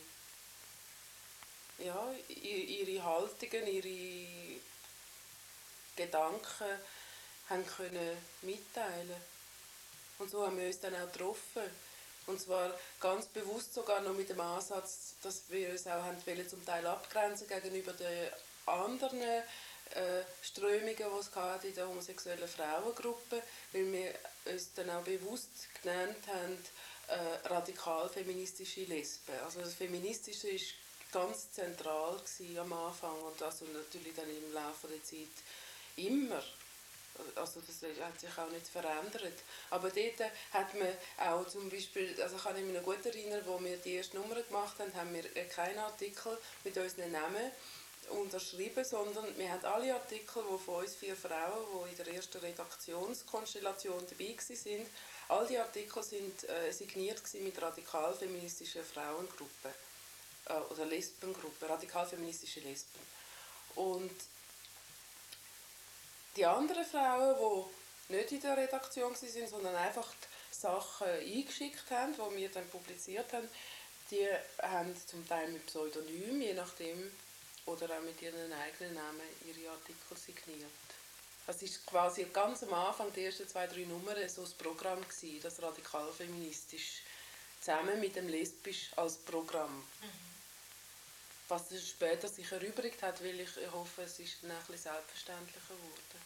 Speaker 18: ja, ihre Haltungen, ihre Gedanken haben können mitteilen. Und so haben wir uns dann auch getroffen. Und zwar ganz bewusst sogar noch mit dem Ansatz, dass wir uns auch haben wollen, zum Teil abgrenzen gegenüber den anderen äh, Strömungen, die es gab in der homosexuellen Frauengruppe, weil wir uns dann auch bewusst genannt haben, äh, radikal-feministische Lesben. Also das Feministische war ganz zentral am Anfang und also natürlich dann im Laufe der Zeit immer. Also das hat sich auch nicht verändert. Aber dort hat man auch zum Beispiel, also ich kann mich noch gut erinnern, wo wir die erste Nummer gemacht haben, haben wir keinen Artikel mit unseren Namen unterschrieben, sondern wir haben alle Artikel, die von uns vier Frauen, die in der ersten Redaktionskonstellation dabei waren, all die Artikel sind äh, signiert mit radikal-feministischen Frauengruppen äh, oder Lesbengruppen, radikal-feministische Lesben. Und die anderen Frauen, die nicht in der Redaktion waren, sondern einfach die Sachen eingeschickt haben, die wir dann publiziert haben, die haben zum Teil mit Pseudonym, je nachdem, oder auch mit ihren eigenen Namen ihre Artikel signiert. Das war quasi ganz am Anfang, die ersten zwei, drei Nummern, so das Programm gewesen, das radikal-feministisch, zusammen mit dem Lesbisch als Programm. Mhm. Was es später sich erübrigt hat, weil ich hoffe, es ist dann ein bisschen selbstverständlicher geworden.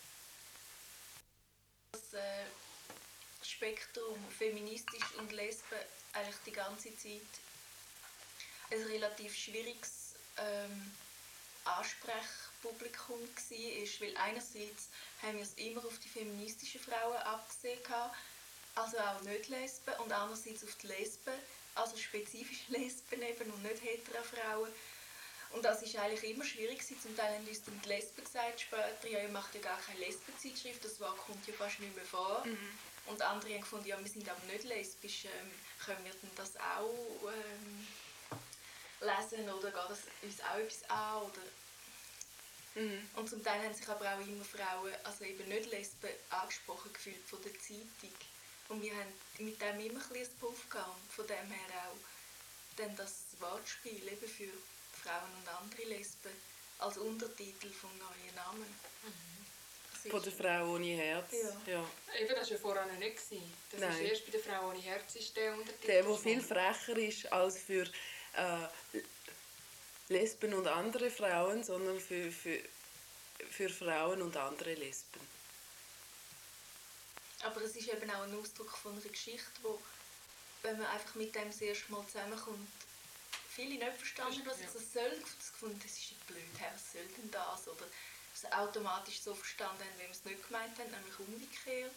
Speaker 19: Das äh, Spektrum feministisch und Lesben eigentlich die ganze Zeit ein relativ schwieriges ähm, Ansprechpublikum war, weil einerseits haben wir es immer auf die feministischen Frauen abgesehen, also auch nicht Lesben, und andererseits auf die Lesben, also spezifisch Lesben eben und nicht hetero Frauen. Und das war eigentlich immer schwierig. Zum Teil haben uns dann die Lesben gesagt später, ja, ihr macht ja gar keine Lesbenzeitschrift, das Wort kommt ja fast nicht mehr vor. Mhm. Und andere haben gefunden, ja, wir sind aber nicht lesbisch, ähm, können wir denn das auch ähm, lesen oder geht das uns auch etwas an? Oder mhm. Und zum Teil haben sich aber auch immer Frauen, also eben nicht Lesben, angesprochen gefühlt von der Zeitung. Und wir haben mit dem immer ein bisschen Puff gehabt. Von dem her auch dann das Wortspiel eben für Frauen und andere Lesben als Untertitel vom neuen Namen. Mhm.
Speaker 18: Von der Frau ohne Herz.
Speaker 19: Ja.
Speaker 18: Ja.
Speaker 4: Eben, das war ja vorher noch nicht. Das
Speaker 18: Nein.
Speaker 4: ist erst bei der Frau ohne Herz ist der Untertitel.
Speaker 18: Der, der viel frecher ist als für äh, Lesben und andere Frauen, sondern für, für, für Frauen und andere Lesben.
Speaker 19: Aber es ist eben auch ein Ausdruck von einer Geschichte, wo, wenn man einfach mit dem das erste Mal zusammenkommt, viele nicht verstanden, was ich das soll. Das gefunden, das ist nicht blöd, was soll denn das? Oder es automatisch so verstanden haben, wie wir es nicht gemeint haben, nämlich umgekehrt.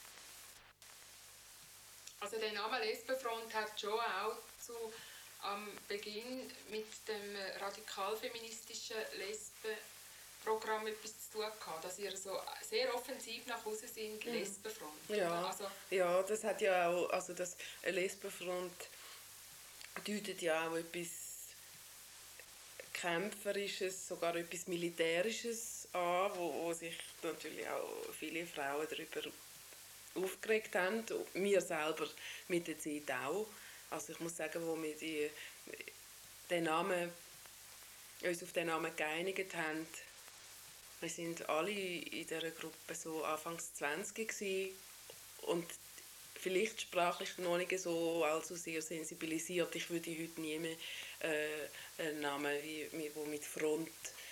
Speaker 4: Also der Name Lesbenfront hat schon auch zu, am Beginn mit dem radikal-feministischen Lesbenprogramm etwas zu tun gehabt, dass ihr so sehr offensiv nach außen sind, mhm. Lesbenfront.
Speaker 18: Ja,
Speaker 4: also,
Speaker 18: ja, das hat ja auch, also das Lesbenfront deutet ja auch etwas Kämpferisches, sogar etwas Militärisches an, wo, wo sich natürlich auch viele Frauen darüber aufgeregt haben. Wir selber mit der Zeit auch. Also ich muss sagen, wo wir die, den Namen, uns auf den Namen geeinigt haben, wir sind alle in dieser Gruppe so Anfangs zwanzig gewesen und vielleicht sprachlich noch nicht so allzu sehr sensibilisiert. Ich würde heute nie mehr äh, einen Namen, wie, der mit Front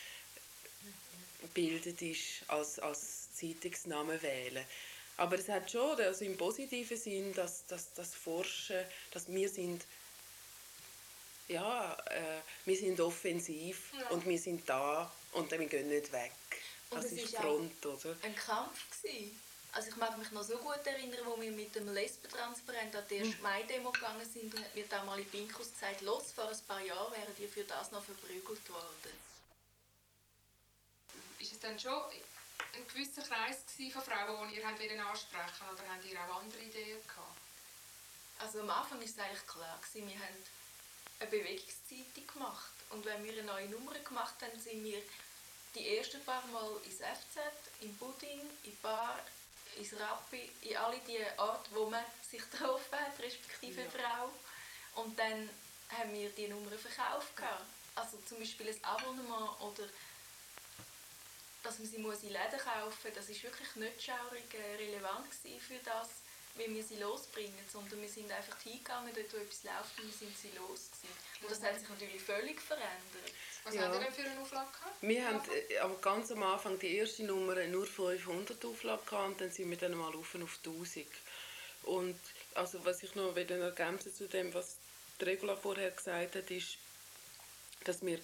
Speaker 18: gebildet ist, als, als Zeitungsnamen wählen. Aber es hat schon also im positiven Sinn, dass, dass das Forschen, dass wir sind ja, äh, wir sind offensiv
Speaker 19: Ja.
Speaker 18: und wir sind da und wir gehen nicht weg.
Speaker 19: Und
Speaker 18: Das
Speaker 19: es
Speaker 18: ist
Speaker 19: ist
Speaker 18: die
Speaker 19: auch
Speaker 18: Front, oder?
Speaker 19: ein Kampf gewesen. Also ich mag mich noch so gut erinnern, wo wir mit dem Lesbentransparent an die erste
Speaker 18: Hm.
Speaker 19: Mai-Demo gegangen sind und hat mir damalige Pinkus gesagt, los, vor ein paar Jahren wären die für das noch verprügelt worden.
Speaker 4: Ist es dann schon ein gewisser Kreis gewesen von Frauen, die ihr habt wollt ansprechen wolltet, oder habt ihr auch andere Ideen gehabt?
Speaker 19: Also am Anfang war es eigentlich klar gewesen, wir haben eine Bewegungszeitung gemacht. Und wenn wir eine neue Nummer gemacht haben, sind wir die ersten paar Mal ins F Z, im Pudding, in Bar, ins Rappi, in alle die Orte, wo man sich getroffen hat, respektive
Speaker 4: Ja.
Speaker 19: Frau. Und dann haben wir die Nummern verkauft. gehabt. Also zum Beispiel ein Abonnement oder dass man sie muss in Läden kaufen muss, das war wirklich nicht schaurig äh, relevant gewesen für das, wie wir sie losbringen, sondern wir sind einfach hingegangen, dort wo etwas läuft, und wir sind sie los gewesen. Und das hat sich natürlich völlig verändert.
Speaker 4: Was
Speaker 18: Ja.
Speaker 4: habt ihr denn für eine Auflage gehabt?
Speaker 18: Wir haben äh, aber ganz am Anfang die erste Nummer nur fünfhundert Auflage gehabt und dann sind wir dann mal auf auf tausend. Und also was ich noch will ergänzen zu dem, was die Regula vorher gesagt hat, ist, dass wir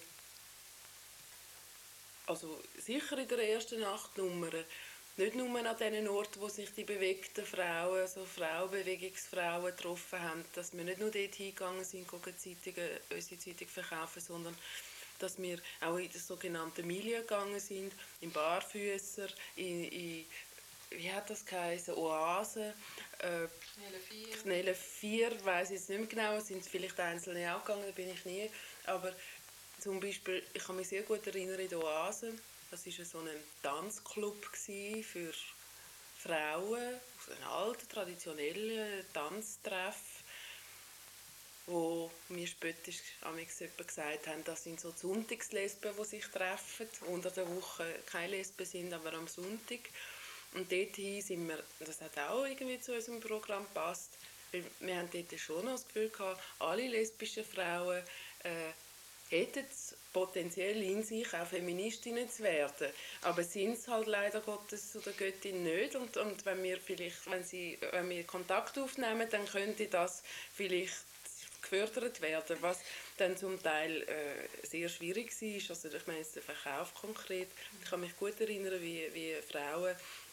Speaker 18: also sicher in der ersten Nachtnummer nicht nur an den Orten, wo sich die bewegten Frauen, also Frauenbewegungsfrauen getroffen haben, dass wir nicht nur dort hingegangen sind, Zeitungen, unsere Zeitung verkaufen, sondern dass wir auch in das sogenannte Milieu gegangen sind, in Barfüsser, in, in wie hat das geheißen, Oasen, äh,
Speaker 4: Knelle vier.
Speaker 18: Knelle vier, weiss ich jetzt nicht mehr genau, sind vielleicht einzelne auch gegangen, da bin ich nie, aber zum Beispiel, ich kann mich sehr gut erinnern, in der Oase, das war so ein Tanzclub für Frauen, ein alter, traditioneller Tanztreff, wo mir spöttisch jemand gesagt haben, das sind so die Sonntagslesben, die sich treffen, unter der Woche keine Lesben sind, aber am Sonntag. Und dorthin sind wir, das hat auch irgendwie zu unserem Programm gepasst, weil wir haben dort schon noch das Gefühl gehabt, alle lesbischen Frauen äh, hätten es potenziell in sich, auch Feministinnen zu werden. Aber sind es halt leider Gottes oder Göttin nicht. Und, und wenn wir vielleicht, wenn sie, wenn wir Kontakt aufnehmen, dann könnte das vielleicht gefördert werden, was dann zum Teil äh, sehr schwierig war. Also ich meine jetzt der Verkauf konkret. Ich kann mich gut erinnern, wie, wie Frauen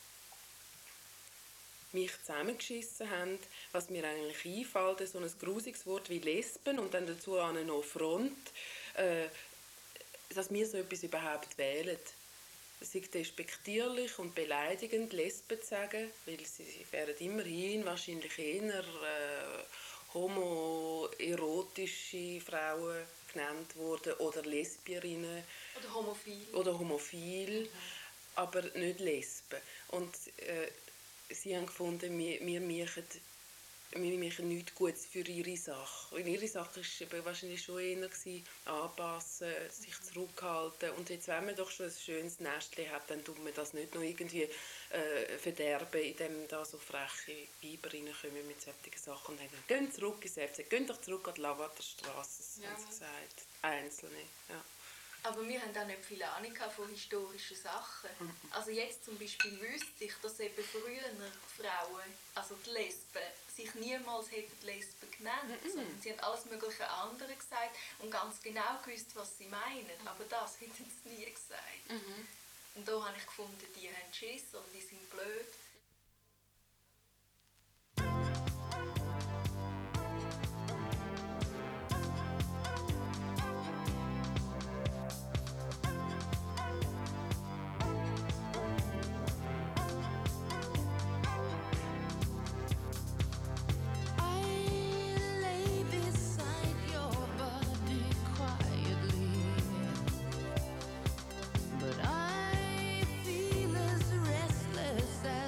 Speaker 18: mich zusammengeschissen haben, was mir eigentlich einfällt, so ein grusiges Wort wie Lesben und dann dazu noch Front, äh, dass wir so etwas überhaupt wählen. Es ist despektierlich und beleidigend, Lesben zu sagen, weil sie wären immerhin wahrscheinlich eher äh, homoerotische Frauen genannt worden oder Lesbierinnen.
Speaker 19: Oder homophil.
Speaker 18: Oder homophil, mhm. aber nicht Lesben. Und äh, sie haben gefunden, wir, wir machen wir machen nichts Gutes für ihre Sache. Und ihre Sache war wahrscheinlich schon eher gewesen, anpassen, sich zurückhalten. Und jetzt, wenn man doch schon ein schönes Nestchen hat, dann tut man das nicht noch irgendwie äh, verderben, indem da so freche Weiber reinkommen mit solchen Sachen und sagen, gehen zurück ins F C, gehen doch zurück an die Lavaterstrasse,
Speaker 19: Ja.
Speaker 18: haben sie gesagt. Einzelne, ja.
Speaker 19: Aber wir haben auch nicht viel Ahnung von historischen Sachen. Also jetzt zum Beispiel wüsste ich, dass eben früher Frauen, also die Lesben, sich niemals hätten Lesben genannt.
Speaker 18: Mhm.
Speaker 19: Sondern sie haben alles mögliche andere gesagt und ganz genau gewusst, was sie meinen. Aber das hätten sie nie gesagt.
Speaker 4: Mhm.
Speaker 19: Und da habe ich gefunden, die haben Schiss oder die sind blöd.
Speaker 17: But I feel as restless as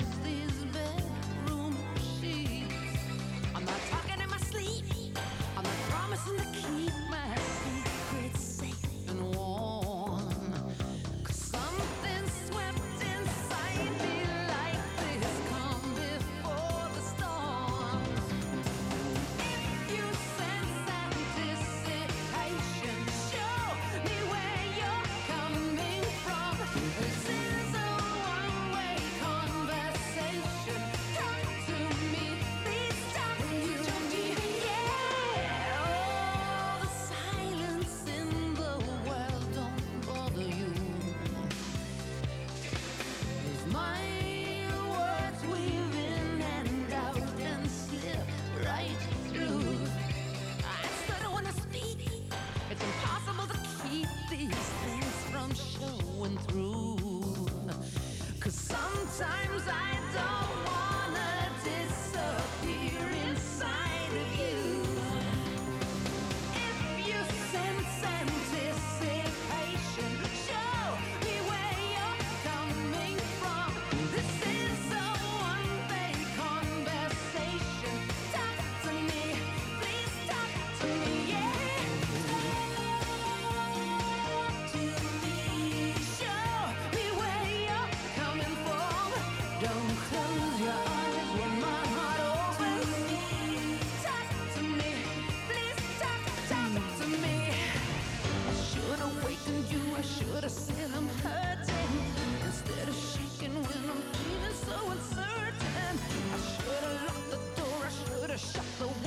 Speaker 17: Don't close your eyes when my heart opens. Talk to me, please talk, talk to me. I should have wakened you, I should have said I'm hurting, instead of shaking when I'm feeling so uncertain. I should have locked the door, I should have shut the window.